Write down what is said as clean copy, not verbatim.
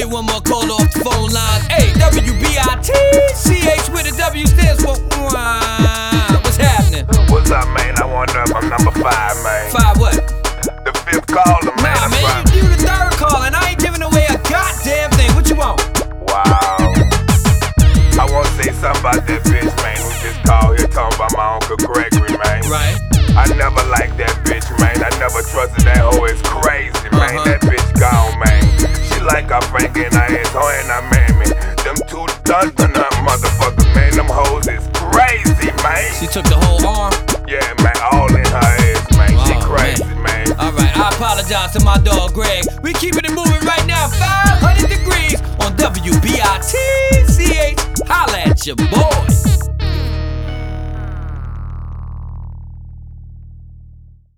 one more call off the phone line. Hey, WBITCH with the W stands for what's happening? What's up, man? I wonder if I'm number 5, man. 5 what? The 5th caller, man. Nah, man, you the 3rd call, and I ain't giving away a goddamn thing. What you want? Wow. I want to say something about that bitch, man, who just called here talking about my Uncle Gregory, man. Right. I never liked that bitch, man. I never trusted that hoe. It's crazy, man. That bitch gone, man. She like her finger in her ass, her and her mammy. Them two dun-dun-dun motherfuckers, man. Them hoes is crazy, man. She took the whole arm? Yeah, man. All in her ass, man. She crazy, man. Alright, I apologize to my dog Greg. We keeping it moving right now, 500 degrees on WBITCH. Holla at your boy.